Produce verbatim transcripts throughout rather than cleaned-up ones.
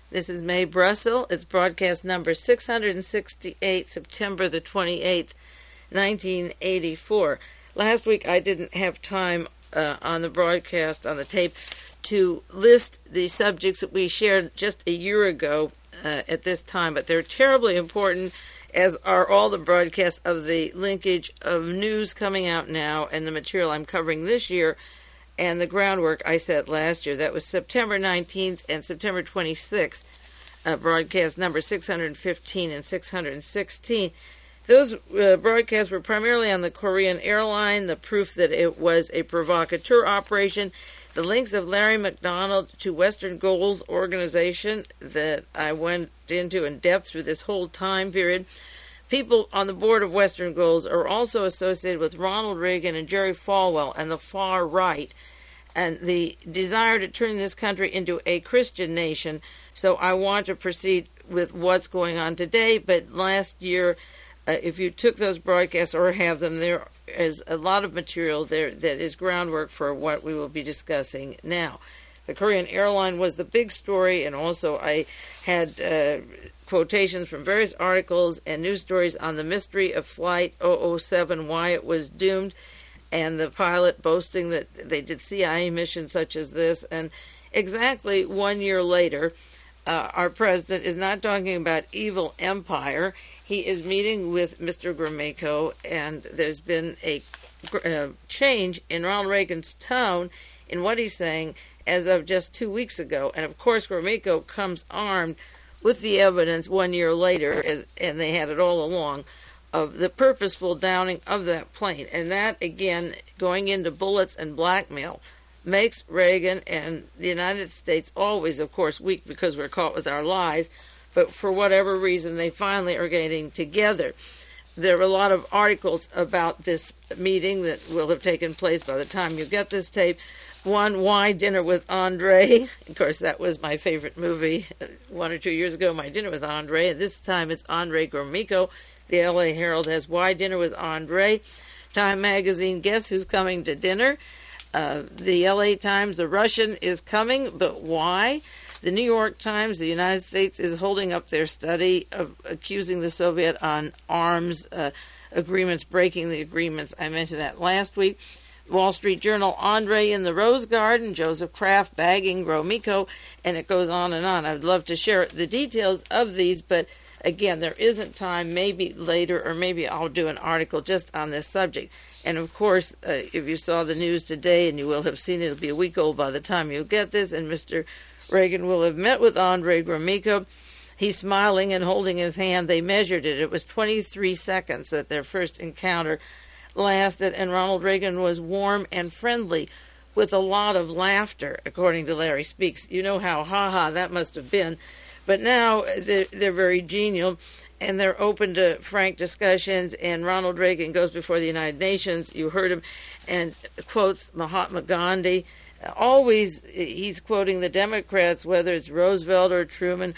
This is Mae Brussel. It's broadcast number six hundred sixty-eight, September the twenty-eighth, nineteen eighty-four. Last week I didn't have time uh, on the broadcast, on the tape, to list the subjects that we shared just a year ago uh, at this time, but they're terribly important, as are all the broadcasts of the linkage of news coming out now and the material I'm covering this year and the groundwork I set last year. That was September nineteenth and September twenty-sixth, uh, broadcast number six hundred fifteen and six hundred sixteen. Those uh, broadcasts were primarily on the Korean airline, the proof that it was a provocateur operation, the links of Larry McDonald to Western Goals organization that I went into in depth through this whole time period. People on the board of Western Goals are also associated with Ronald Reagan and Jerry Falwell and the far right, and the desire to turn this country into a Christian nation. So I want to proceed with what's going on today, but last year, uh, if you took those broadcasts or have them, there is a lot of material there that is groundwork for what we will be discussing now. The Korean airline was the big story, and also I had uh, quotations from various articles and news stories on the mystery of Flight oh oh seven, why it was doomed, and the pilot boasting that they did C I A missions such as this. And exactly one year later, uh, our president is not talking about evil empire. He is meeting with Mister Gromyko, and there's been a uh, change in Ronald Reagan's tone in what he's saying as of just two weeks ago. And of course, Gromyko comes armed with the evidence one year later, as, and they had it all along, of the purposeful downing of that plane. And that, again, going into bullets and blackmail, makes Reagan and the United States always, of course, weak because we're caught with our lies, but for whatever reason, they finally are getting together. There are a lot of articles about this meeting that will have taken place by the time you get this tape. One, Why Dinner with Andre? Of course, that was my favorite movie one or two years ago, My Dinner with Andre. And this time it's Andre Gromyko. The L A Herald has Why Dinner with Andre. Time Magazine, Guess Who's Coming to Dinner? Uh, the L A Times, The Russian is coming, but why? The New York Times, the United States is holding up their study of accusing the Soviet on arms uh, agreements, breaking the agreements. I mentioned that last week. Wall Street Journal, Andre in the Rose Garden, Joseph Kraft bagging Gromyko, and it goes on and on. I would love to share the details of these, but again, there isn't time. Maybe later, or maybe I'll do an article just on this subject. And of course, uh, if you saw the news today, and you will have seen it, it'll be a week old by the time you get this, and Mister Reagan will have met with Andre Gromyko. He's smiling and holding his hand. They measured it. It was twenty-three seconds that their first encounter lasted, and Ronald Reagan was warm and friendly with a lot of laughter, according to Larry Speaks. You know how ha-ha that must have been. But now they're, they're very genial, and they're open to frank discussions, and Ronald Reagan goes before the United Nations. You heard him, and quotes Mahatma Gandhi. Always he's quoting the Democrats, whether it's Roosevelt or Truman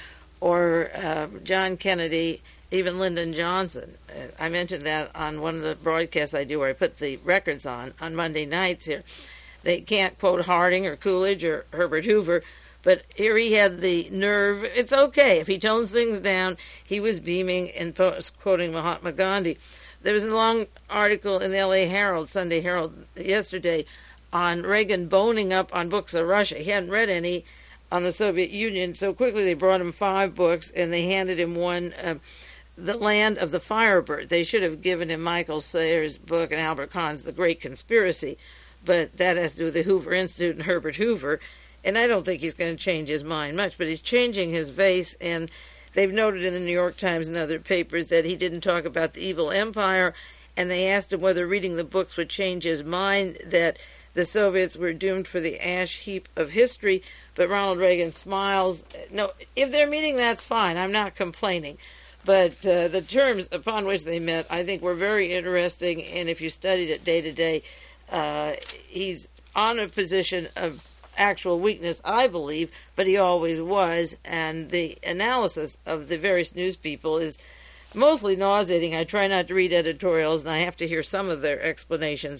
or uh, John Kennedy, even Lyndon Johnson. Uh, I mentioned that on one of the broadcasts I do where I put the records on, on Monday nights here. They can't quote Harding or Coolidge or Herbert Hoover, but here he had the nerve. It's okay. If he tones things down, he was beaming and quoting Mahatma Gandhi. There was a long article in the L A Herald, Sunday Herald, yesterday on Reagan boning up on books of Russia. He hadn't read any on the Soviet Union, so quickly they brought him five books, and they handed him one, uh, The Land of the Firebird. They should have given him Michael Sayers' book and Albert Kahn's The Great Conspiracy, but that has to do with the Hoover Institute and Herbert Hoover, and I don't think he's going to change his mind much, but he's changing his vase, and they've noted in the New York Times and other papers that he didn't talk about the evil empire, and they asked him whether reading the books would change his mind, that the Soviets were doomed for the ash heap of history, but Ronald Reagan smiles. No, if they're meeting, that's fine. I'm not complaining. But uh, the terms upon which they met, I think, were very interesting, and if you studied it day to day, uh, he's on a position of actual weakness, I believe, but he always was, and the analysis of the various news people is mostly nauseating. I try not to read editorials, and I have to hear some of their explanations,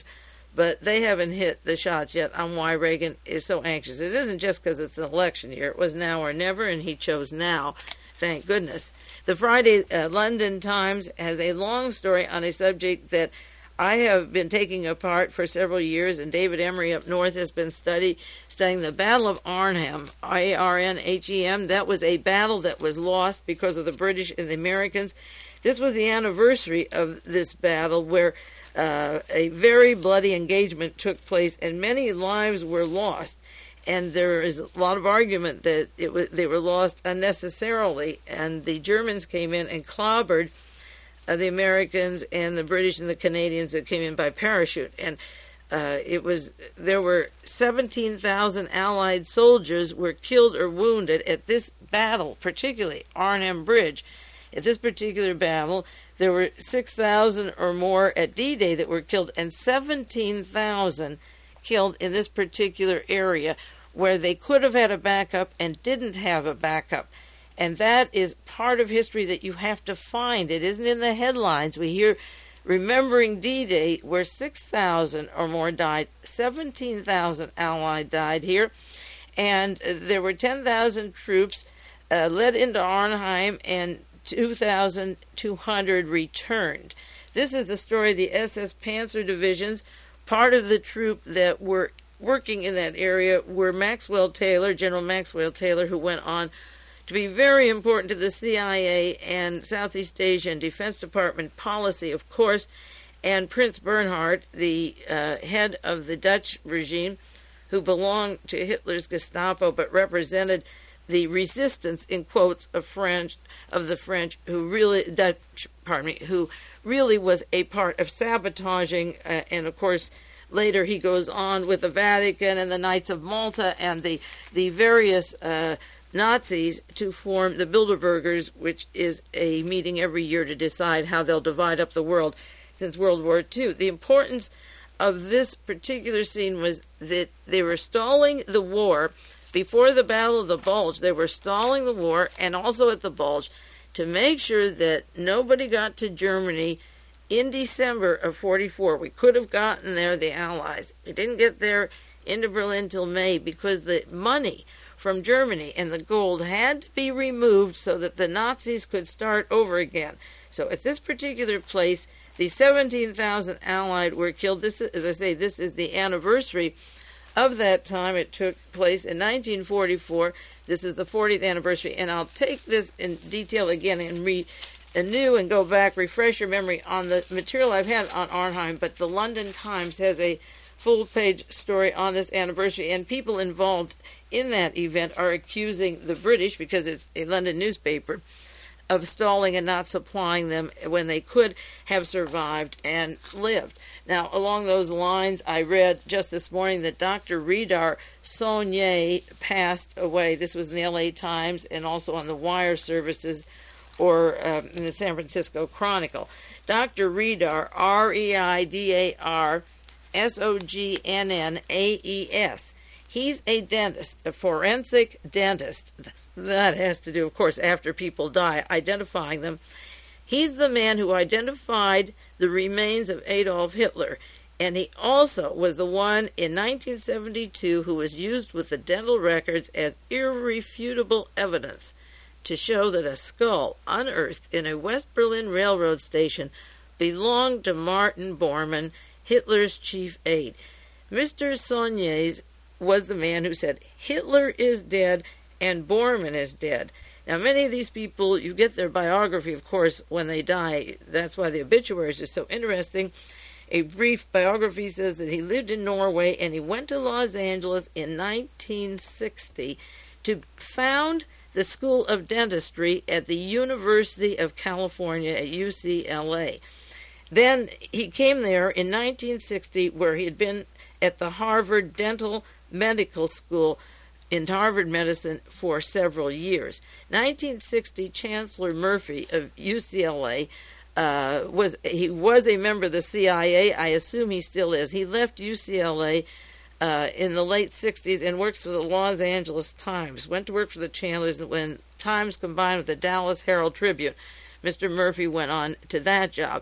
but they haven't hit the shots yet on why Reagan is so anxious. It isn't just because it's an election year. It was now or never, and he chose now. Thank goodness. The Friday uh, London Times has a long story on a subject that I have been taking apart for several years, and David Emery up north has been study, studying the Battle of Arnhem, A R N H E M. That was a battle that was lost because of the British and the Americans. This was the anniversary of this battle where uh, a very bloody engagement took place and many lives were lost. And there is a lot of argument that it was, they were lost unnecessarily, and the Germans came in and clobbered uh, the Americans and the British and the Canadians that came in by parachute. And uh, it was there were seventeen thousand Allied soldiers were killed or wounded at this battle, particularly Arnhem Bridge. At this particular battle, there were six thousand or more at D-Day that were killed, and seventeen thousand killed in this particular area where they could have had a backup and didn't have a backup. And that is part of history that you have to find. It isn't in the headlines. We hear remembering D-Day where six thousand or more died, seventeen thousand Allied died here, and there were ten thousand troops uh, led into Arnhem and two thousand two hundred returned. This is the story of the S S Panzer divisions. Part of the troop that were working in that area were Maxwell Taylor, General Maxwell Taylor, who went on to be very important to the C I A and Southeast Asia and Defense Department policy, of course, and Prince Bernhard, the uh, head of the Dutch regime, who belonged to Hitler's Gestapo but represented the resistance, in quotes, of French of the French, who really Dutch, pardon me, who really was a part of sabotaging, uh, and of course, later he goes on with the Vatican and the Knights of Malta and the the various uh, Nazis to form the Bilderbergers, which is a meeting every year to decide how they'll divide up the world since World War Two. The importance of this particular scene was that they were stalling the war before the Battle of the Bulge. They were stalling the war, and also at the Bulge, to make sure that nobody got to Germany in December of forty-four. We could have gotten there, the Allies. We didn't get there into Berlin till May because the money from Germany and the gold had to be removed so that the Nazis could start over again. So at this particular place, the seventeen thousand Allied were killed. This, as I say, this is the anniversary of that time. It took place in nineteen forty-four. This is the fortieth anniversary, and I'll take this in detail again and read anew and go back, refresh your memory on the material I've had on Arnhem, but the London Times has a full-page story on this anniversary, and people involved in that event are accusing the British, because it's a London newspaper, of stalling and not supplying them when they could have survived and lived. Now, along those lines, I read just this morning that Doctor Reidar Saulnier passed away. This was in the L A Times and also on the Wire services, or uh, in the San Francisco Chronicle. Doctor Reidar, R E I D A R S O G N N A E S. He's a dentist, a forensic dentist. That has to do, of course, after people die, identifying them. He's the man who identified the remains of Adolf Hitler, and he also was the one in nineteen seventy-two who was used with the dental records as irrefutable evidence to show that a skull unearthed in a West Berlin railroad station belonged to Martin Bormann, Hitler's chief aide. Mister Saulnier was the man who said, Hitler is dead and Bormann is dead. Now, many of these people, you get their biography, of course, when they die. That's why the obituaries are so interesting. A brief biography says that he lived in Norway and he went to Los Angeles in nineteen sixty to found the School of Dentistry at the University of California at U C L A. Then he came there in nineteen sixty, where he had been at the Harvard Dental Medical School in Harvard Medicine for several years. nineteen sixty, Chancellor Murphy of U C L A uh, was he was a member of the C I A. I assume he still is. He left U C L A uh, in the late sixties and works for the Los Angeles Times. Went to work for the Chandlers, and when Times combined with the Dallas Herald Tribune, Mister Murphy went on to that job.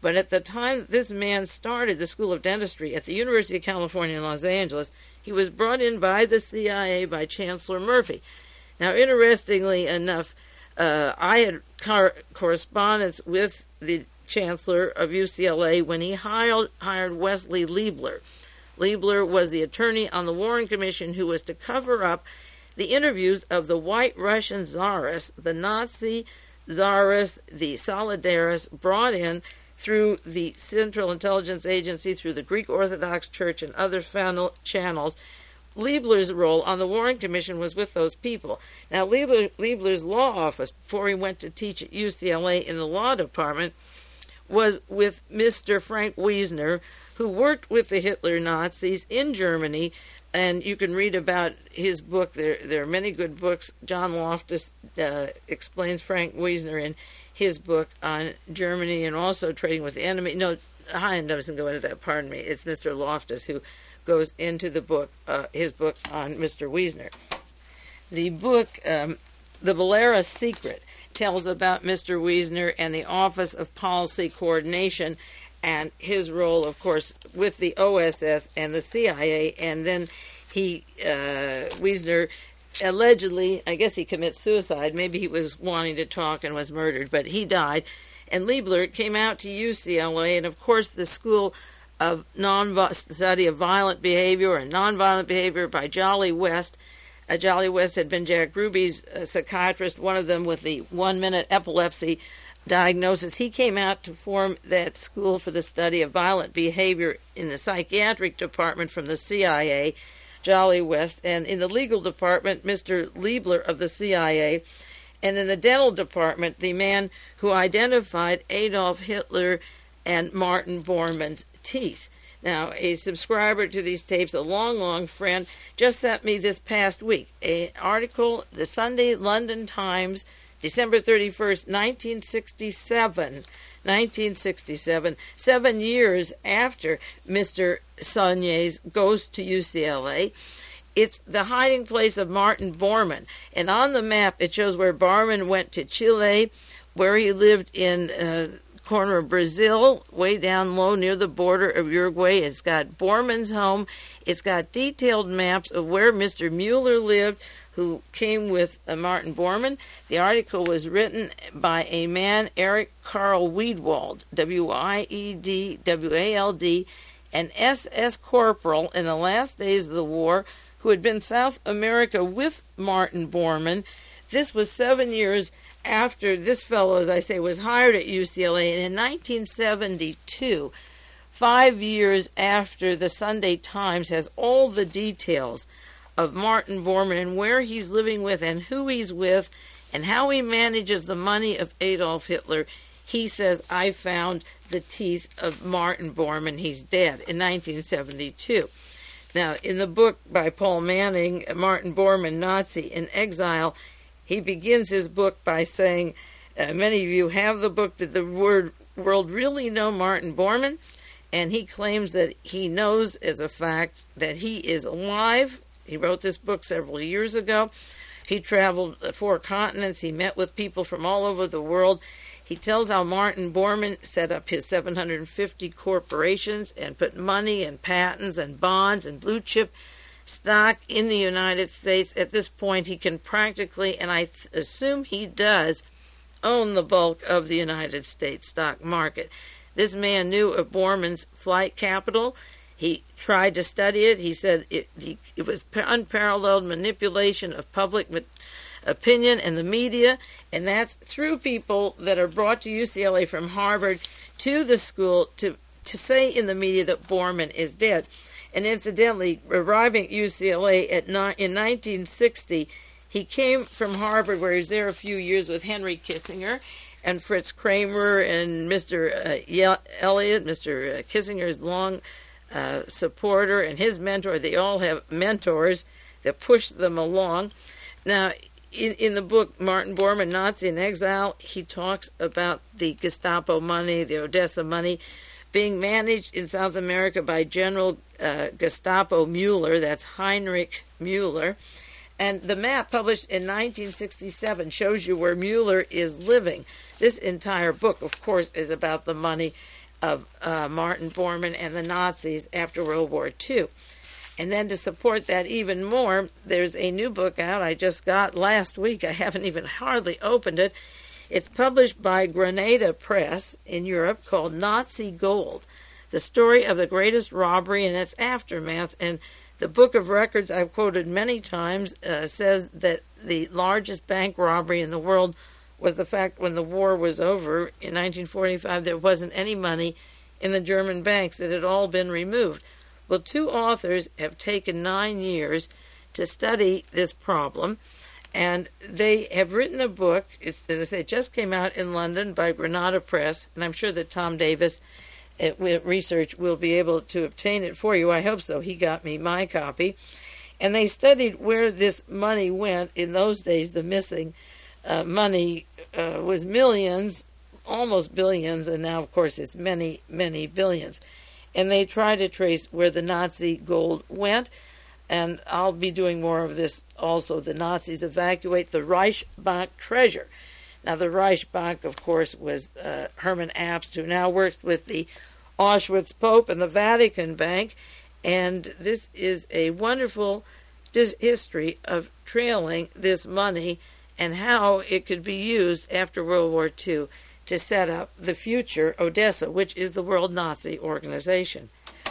But at the time this man started the School of Dentistry at the University of California in Los Angeles, he was brought in by the C I A by Chancellor Murphy. Now, interestingly enough, uh, I had car- correspondence with the Chancellor of U C L A when he hired, hired Wesley Liebler. Liebler was the attorney on the Warren Commission who was to cover up the interviews of the White Russian Tsarists, the Nazi Tsarists, the Solidarists, brought in through the Central Intelligence Agency, through the Greek Orthodox Church and other fan- channels. Liebler's role on the Warren Commission was with those people. Now, Liebler, Liebler's law office, before he went to teach at U C L A in the law department, was with Mister Frank Wiesner, who worked with the Hitler Nazis in Germany, and you can read about his book. There, there are many good books. John Loftus uh, explains Frank Wiesner in his book on Germany and also trading with the enemy. No, Hein doesn't go into that, pardon me. It's Mister Loftus who goes into the book, uh, his book on Mister Wiesner. The book, um, The Valera Secret, tells about Mister Wiesner and the Office of Policy Coordination and his role, of course, with the O S S and the C I A. And then he, uh, Wiesner, allegedly, I guess he commits suicide. Maybe he was wanting to talk and was murdered, but he died. And Liebler came out to U C L A, and of course the School of non Study of Violent Behavior and Nonviolent Behavior by Jolly West. Uh, Jolly West had been Jack Ruby's uh, psychiatrist, one of them with the one-minute epilepsy diagnosis. He came out to form that School for the Study of Violent Behavior in the psychiatric department from the C I A, Jolly West, and in the legal department, Mister Liebler of the C I A, and in the dental department, the man who identified Adolf Hitler and Martin Bormann's teeth. Now, a subscriber to these tapes, a long, long friend, just sent me this past week an article, the Sunday London Times, December thirty-first, nineteen sixty-seven, nineteen sixty-seven, seven years after Mister Sauniers goes to U C L A. It's the hiding place of Martin Bormann. And on the map, it shows where Bormann went to Chile, where he lived in uh, corner of Brazil, way down low near the border of Uruguay. It's got Bormann's home. It's got detailed maps of where Mister Mueller lived, who came with uh, Martin Bormann. The article was written by a man, Eric Carl Wiedwald, W I E D W A L D, an S S corporal in the last days of the war, who had been South America with Martin Bormann. This was seven years after this fellow, as I say, was hired at U C L A. And in nineteen seventy-two, five years after the Sunday Times has all the details of Martin Bormann and where he's living with and who he's with and how he manages the money of Adolf Hitler, he says, I found the teeth of Martin Bormann. He's dead in nineteen seventy-two. Now, in the book by Paul Manning, Martin Bormann, Nazi in Exile, he begins his book by saying, uh, many of you have the book, Did the word, World Really Know Martin Bormann? And he claims that he knows as a fact that he is alive. He wrote this book several years ago. He traveled four continents. He met with people from all over the world. He tells how Martin Bormann set up his seven hundred fifty corporations and put money and patents and bonds and blue chip stock in the United States. At this point, he can practically, and I th- assume he does, own the bulk of the United States stock market. This man knew of Bormann's flight capital. He tried to study it. He said it, he, it was unparalleled manipulation of public ma- opinion and the media, and that's through people that are brought to U C L A from Harvard to the school to, to say in the media that Bormann is dead. And incidentally, arriving at U C L A at ni- in nineteen sixty, he came from Harvard, where he was there a few years with Henry Kissinger and Fritz Kramer and Mister Uh, Ye- Elliott. Mister Kissinger's long uh, supporter and his mentor. They all have mentors that push them along. Now, in, in the book, Martin Bormann, Nazi in Exile, he talks about the Gestapo money, the Odessa money, being managed in South America by General uh, Gestapo Mueller, that's Heinrich Mueller. And the map published in nineteen sixty-seven shows you where Mueller is living. This entire book, of course, is about the money of uh, Martin Bormann and the Nazis after World War Two. And then to support that even more, there's a new book out I just got last week. I haven't even hardly opened it. It's published by Granada Press in Europe, called Nazi Gold, the story of the greatest robbery and its aftermath. And the book of records I've quoted many times uh, says that the largest bank robbery in the world was the fact when the war was over in nineteen forty-five, there wasn't any money in the German banks. It had all been removed. Well, two authors have taken nine years to study this problem, and they have written a book. It's, as I say, it just came out in London by Granada Press, and I'm sure that Tom Davis at Research will be able to obtain it for you. I hope so. He got me my copy. And they studied where this money went. In those days, the missing uh, money uh, was millions, almost billions, and now, of course, it's many, many billions. And they try to trace where the Nazi gold went, and I'll be doing more of this also. The Nazis evacuate the Reichsbank treasure. Now, the Reichsbank, of course, was uh, Hermann Abst, who now works with the Auschwitz Pope and the Vatican Bank, and this is a wonderful dis- history of trailing this money and how it could be used after World War Two to set up the future Odessa, which is the World Nazi Organization.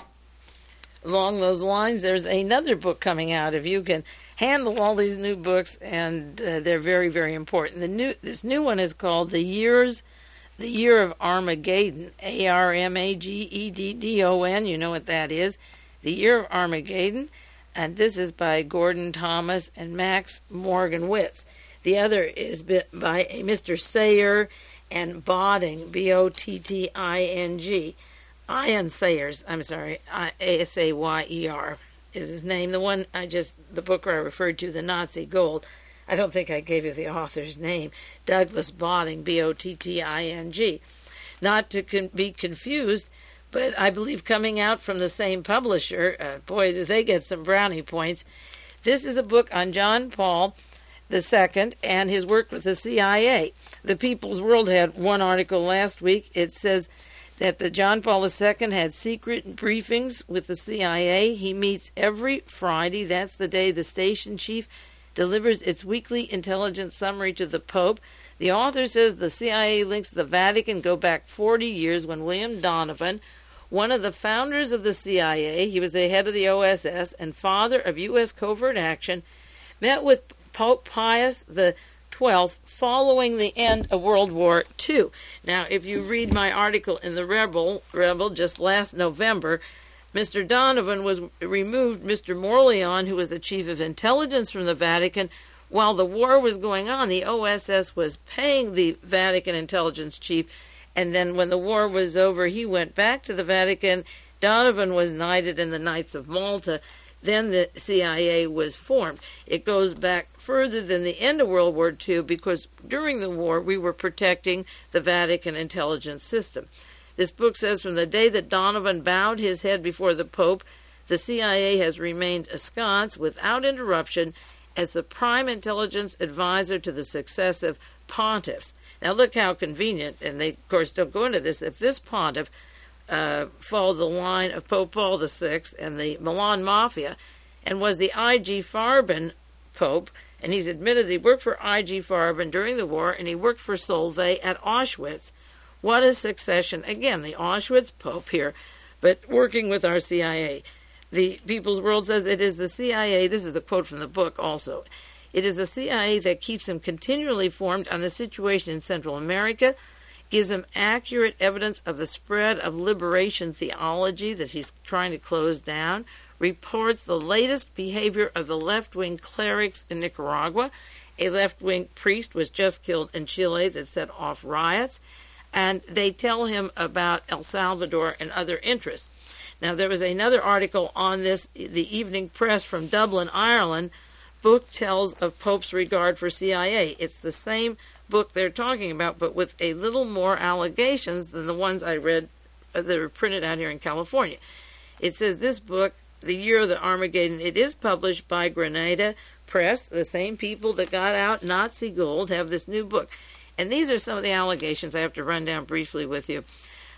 Along those lines, there's another book coming out. If you can handle all these new books, and uh, they're very, very important. The new this new one is called The Years, The Year of Armageddon, A R M A G E D D O N. You know what that is. The Year of Armageddon, and this is by Gordon Thomas and Max Morganwitz. The other is by a Mister Sayer and Bodding, B O T T I N G. Ian Sayers, I'm sorry, A S A Y E R is his name. The one I just, the book I referred to, The Nazi Gold, I don't think I gave you the author's name. Douglas Bodding, B O T T I N G. Not to con- be confused, but I believe coming out from the same publisher, uh, boy, do they get some brownie points. This is a book on John Paul the Second and his work with the C I A. The People's World had one article last week. It says that the John Paul the Second had secret briefings with the C I A. He meets every Friday. That's the day the station chief delivers its weekly intelligence summary to the Pope. The author says the C I A links to the Vatican go back forty years when William Donovan, one of the founders of the C I A, he was the head of the O S S and father of U S covert action, met with Pope Pius the twelfth following the end of World War Two. Now, if you read my article in the Rebel, Rebel just last November, Mister Donovan was removed. Mister Morleon, who was the chief of intelligence from the Vatican, while the war was going on, the O S S was paying the Vatican intelligence chief, and then when the war was over, he went back to the Vatican. Donovan was knighted in the Knights of Malta. Then the C I A was formed. It goes back further than the end of World War Two because during the war we were protecting the Vatican intelligence system. This book says from the day that Donovan bowed his head before the Pope, the C I A has remained ensconced without interruption as the prime intelligence advisor to the successive pontiffs. Now look how convenient, and they of course don't go into this, if this pontiff Uh, followed the line of Pope Paul the Sixth and the Milan Mafia and was the I G Farben Pope, and he's admitted he worked for I G Farben during the war and he worked for Solvay at Auschwitz. What a succession. Again, the Auschwitz Pope here, but working with our C I A. The People's World says it is the C I A, this is a quote from the book also, it is the C I A that keeps him continually informed on the situation in Central America, gives him accurate evidence of the spread of liberation theology that he's trying to close down, reports the latest behavior of the left-wing clerics in Nicaragua. A left-wing priest was just killed in Chile that set off riots, and they tell him about El Salvador and other interests. Now, there was another article on this, the Evening Press from Dublin, Ireland. Book tells of Pope's regard for C I A. It's the same book they're talking about, but with a little more allegations than the ones I read uh, that were printed out here in California. It says this book, The Year of the Armageddon, it is published by Granada Press. The same people that got out Nazi Gold have this new book. And these are some of the allegations I have to run down briefly with you.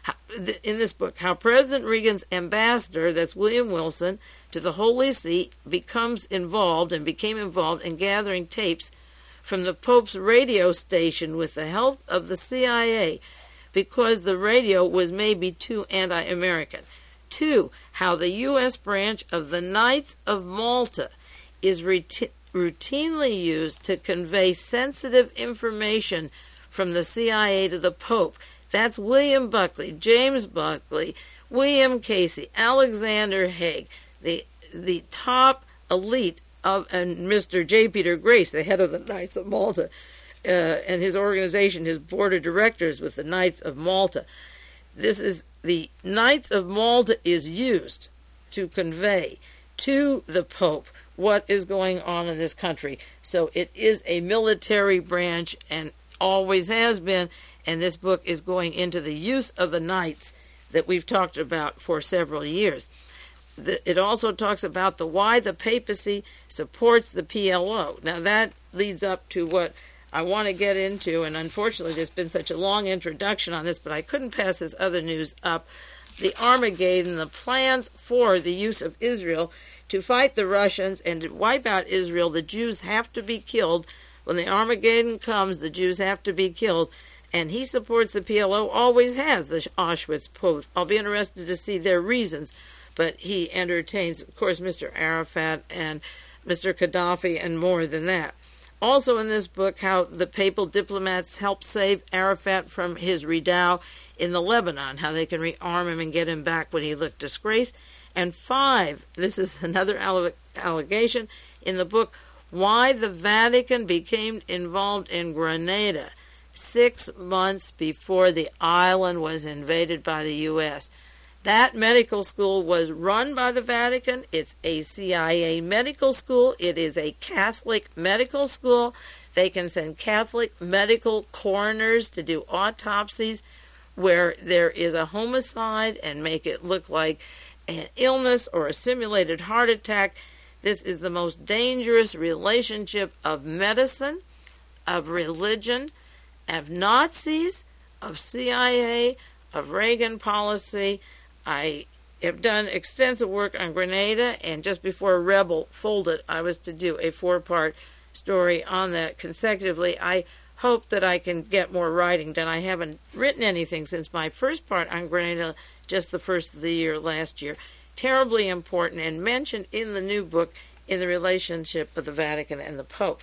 in this book, how President Reagan's ambassador, that's William Wilson, to the Holy See becomes involved and became involved in gathering tapes from the Pope's radio station with the help of the C I A because the radio was maybe too anti-American. Two, how the U S branch of the Knights of Malta is routi- routinely used to convey sensitive information from the C I A to the Pope. That's William Buckley, James Buckley, William Casey, Alexander Haig, the the top elite of, and Mister J. Peter Grace, the head of the Knights of Malta, uh, and his organization, his board of directors with the Knights of Malta. This is the Knights of Malta is used to convey to the Pope what is going on in this country. So it is a military branch and always has been, and this book is going into the use of the Knights that we've talked about for several years. The, it also talks about the why the papacy supports the P L O. Now that leads up to what I want to get into, and unfortunately there's been such a long introduction on this, but I couldn't pass this other news up. The Armageddon, the plans for the use of Israel to fight the Russians and to wipe out Israel. The Jews have to be killed. When the Armageddon comes, the Jews have to be killed. And he supports the P L O, always has, the Auschwitz Post. I'll be interested to see their reasons. But he entertains, of course, Mister Arafat and Mister Gaddafi and more than that. Also in this book, how the papal diplomats helped save Arafat from his redoubt in the Lebanon, how they can rearm him and get him back when he looked disgraced. And five, this is another alle- allegation in the book, why the Vatican became involved in Grenada six months before the island was invaded by the U S That medical school was run by the Vatican. It's a C I A medical school. It is a Catholic medical school. They can send Catholic medical coroners to do autopsies where there is a homicide and make it look like an illness or a simulated heart attack. This is the most dangerous relationship of medicine, of religion, of Nazis, of C I A, of Reagan policy. I have done extensive work on Grenada, and just before Rebel folded, I was to do a four-part story on that consecutively. I hope that I can get more writing done. I haven't written anything since my first part on Grenada, just the first of the year last year. Terribly important and mentioned in the new book in the relationship of the Vatican and the Pope.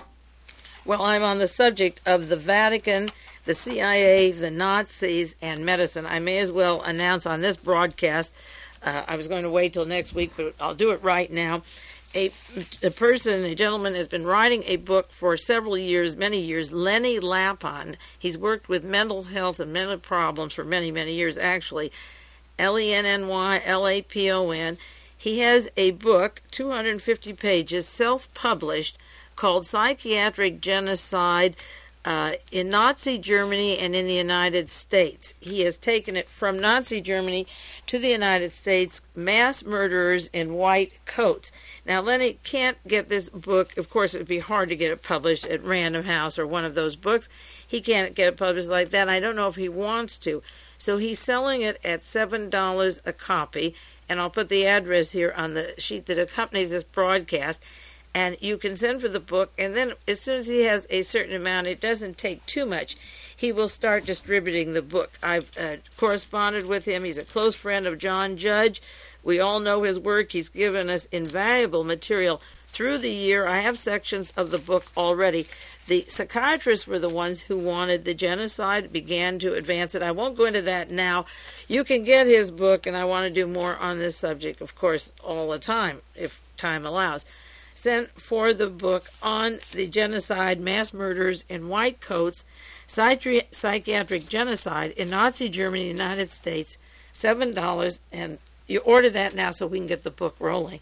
Well, I'm on the subject of the Vatican, the C I A, the Nazis, and medicine. I may as well announce on this broadcast, uh, I was going to wait till next week, but I'll do it right now. A, a person, a gentleman, has been writing a book for several years, many years, Lenny Lapon. He's worked with mental health and mental problems for many, many years, actually. L E N N Y L A P O N. He has a book, two hundred fifty pages, self-published, called Psychiatric Genocide uh, in Nazi Germany and in the United States. He has taken it from Nazi Germany to the United States, mass murderers in white coats. Now, Lenny can't get this book. Of course, it would be hard to get it published at Random House or one of those books. He can't get it published like that. I don't know if he wants to. So he's selling it at seven dollars a copy, and I'll put the address here on the sheet that accompanies this broadcast. And you can send for the book, and then as soon as he has a certain amount, it doesn't take too much, he will start distributing the book. I've uh, corresponded with him. He's a close friend of John Judge. We all know his work. He's given us invaluable material through the year. I have sections of the book already. The psychiatrists were the ones who wanted the genocide, began to advance it. I won't go into that now. You can get his book, and I want to do more on this subject, of course, all the time, if time allows. Sent for the book on the genocide, mass murders in white coats, psychi- psychiatric genocide in Nazi Germany, United States, seven dollars, and you order that now so we can get the book rolling.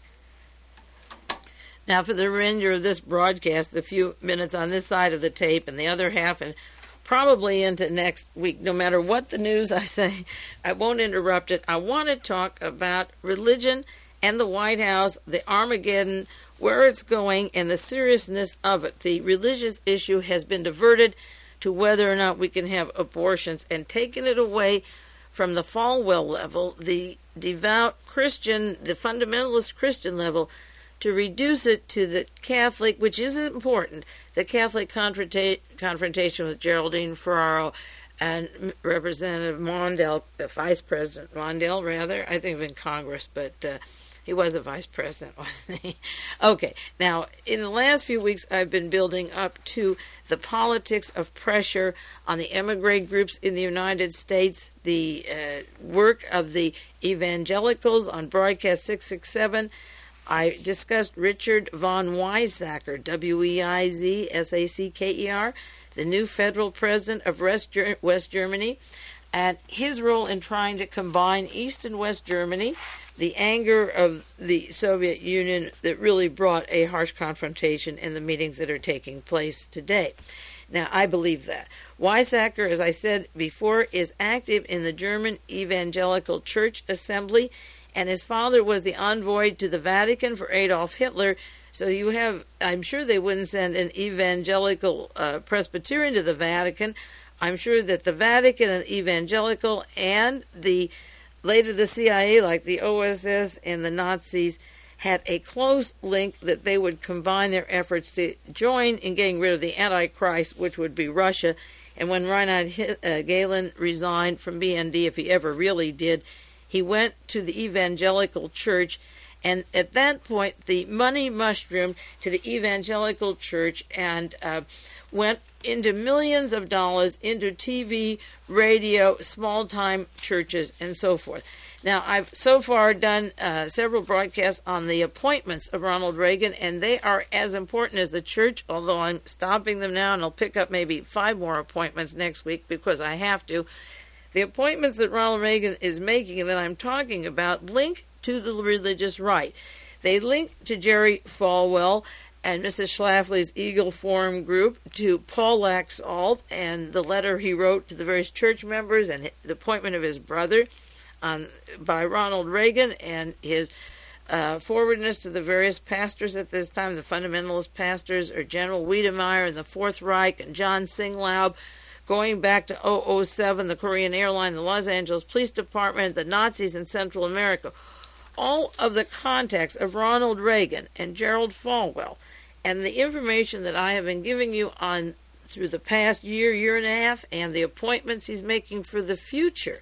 Now, for the remainder of this broadcast, the few minutes on this side of the tape and the other half, and probably into next week, no matter what the news I say, I won't interrupt it. I want to talk about religion and the White House, the Armageddon, where it's going, and the seriousness of it. The religious issue has been diverted to whether or not we can have abortions and taken it away from the Falwell level, the devout Christian, the fundamentalist Christian level, to reduce it to the Catholic, which is important, the Catholic confronta- confrontation with Geraldine Ferraro and Representative Mondale, the Vice President Mondale, rather, I think of in Congress, but uh, he was a Vice President, wasn't he? Okay, now, in the last few weeks, I've been building up to the politics of pressure on the emigre groups in the United States, the uh, work of the evangelicals on Broadcast six six seven. I discussed Richard von Weizsäcker, W E I Z S A C K E R, the new federal president of West Germany, and his role in trying to combine East and West Germany, the anger of the Soviet Union that really brought a harsh confrontation in the meetings that are taking place today. Now, I believe that. Weizsäcker, as I said before, is active in the German Evangelical Church Assembly, and his father was the envoy to the Vatican for Adolf Hitler. So you have, I'm sure they wouldn't send an evangelical uh, Presbyterian to the Vatican. I'm sure that the Vatican and evangelical and the later the C I A, like the O S S and the Nazis, had a close link that they would combine their efforts to join in getting rid of the Antichrist, which would be Russia. And when Reinhard uh, Gehlen resigned from B N D, if he ever really did, he went to the evangelical church, and at that point, the money mushroomed to the evangelical church and uh, went into millions of dollars into T V, radio, small-time churches, and so forth. Now, I've so far done uh, several broadcasts on the appointments of Ronald Reagan, and they are as important as the church, although I'm stopping them now, and I'll pick up maybe five more appointments next week because I have to. The appointments that Ronald Reagan is making and that I'm talking about link to the religious right. They link to Jerry Falwell and Missus Schlafly's Eagle Forum group, to Paul Laxalt and the letter he wrote to the various church members and the appointment of his brother on, by Ronald Reagan, and his uh, forwardness to the various pastors at this time. The fundamentalist pastors are General Wiedemeyer and the Fourth Reich and John Singlaub. Going back to oh oh seven, the Korean airline, the Los Angeles Police Department, the Nazis in Central America. All of the contacts of Ronald Reagan and Gerald Falwell, and the information that I have been giving you on through the past year, year and a half, and the appointments he's making for the future,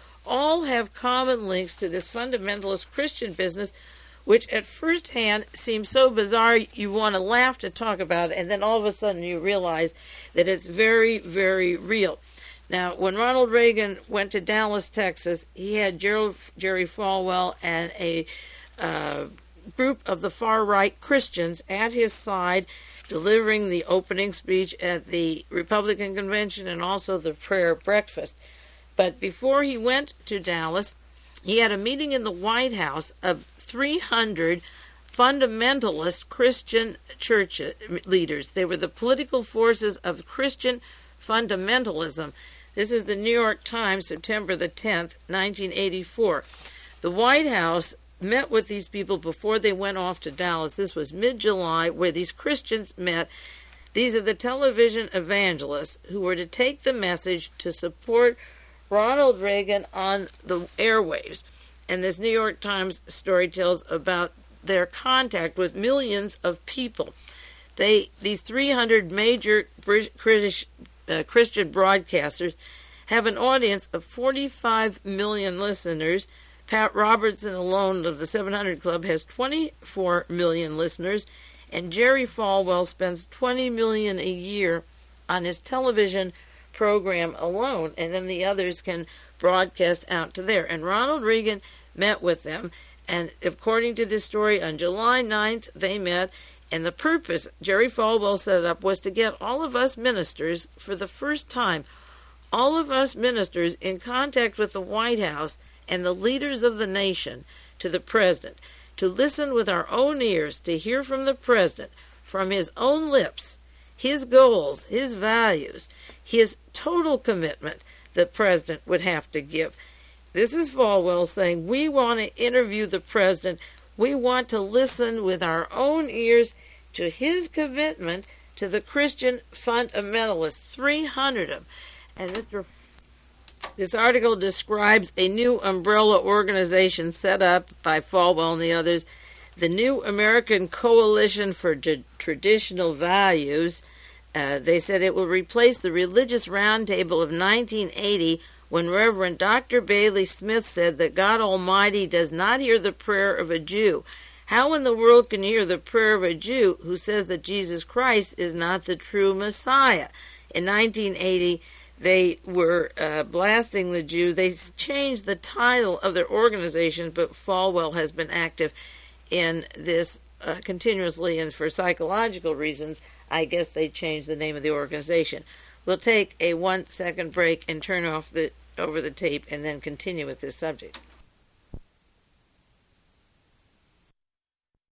all have common links to this fundamentalist Christian business, which at first hand seems so bizarre you want to laugh to talk about it, and then all of a sudden you realize that it's very, very real. Now, when Ronald Reagan went to Dallas, Texas, he had Gerald, Jerry Falwell and a uh, group of the far-right Christians at his side, delivering the opening speech at the Republican convention and also the prayer breakfast. But before he went to Dallas, he had a meeting in the White House of three hundred fundamentalist Christian church leaders. They were the political forces of Christian fundamentalism. This is the New York Times, September the tenth, nineteen eighty-four. The White House met with these people before they went off to Dallas. This was mid-July, where these Christians met. These are the television evangelists who were to take the message to support Ronald Reagan on the airwaves. And this New York Times story tells about their contact with millions of people. They, these three hundred major British uh, Christian broadcasters have an audience of forty-five million listeners. Pat Robertson alone of the seven hundred Club has twenty-four million listeners, and Jerry Falwell spends twenty million dollars a year on his television program alone, and then the others can broadcast out to there. And Ronald Reagan met with them, and according to this story, on July ninth, they met, and the purpose, Jerry Falwell set it up, was to get all of us ministers, for the first time, all of us ministers in contact with the White House and the leaders of the nation, to the president, to listen with our own ears, to hear from the president, from his own lips, his goals, his values, his total commitment the president would have to give. This is Falwell saying, we want to interview the president. We want to listen with our own ears to his commitment to the Christian fundamentalists, three hundred of them. And Mister This article describes a new umbrella organization set up by Falwell and the others, the New American Coalition for D- Traditional Values. Uh, they said it will replace the Religious Roundtable of nineteen eighty, when Reverend Doctor Bailey Smith said that God Almighty does not hear the prayer of a Jew. How in the world can you hear the prayer of a Jew who says that Jesus Christ is not the true Messiah? In nineteen eighty, they were uh, blasting the Jew. They changed the title of their organization, but Falwell has been active in this uh, continuously, and for psychological reasons, I guess they changed the name of the organization. We'll take a one-second break and turn off the over the tape and then continue with this subject.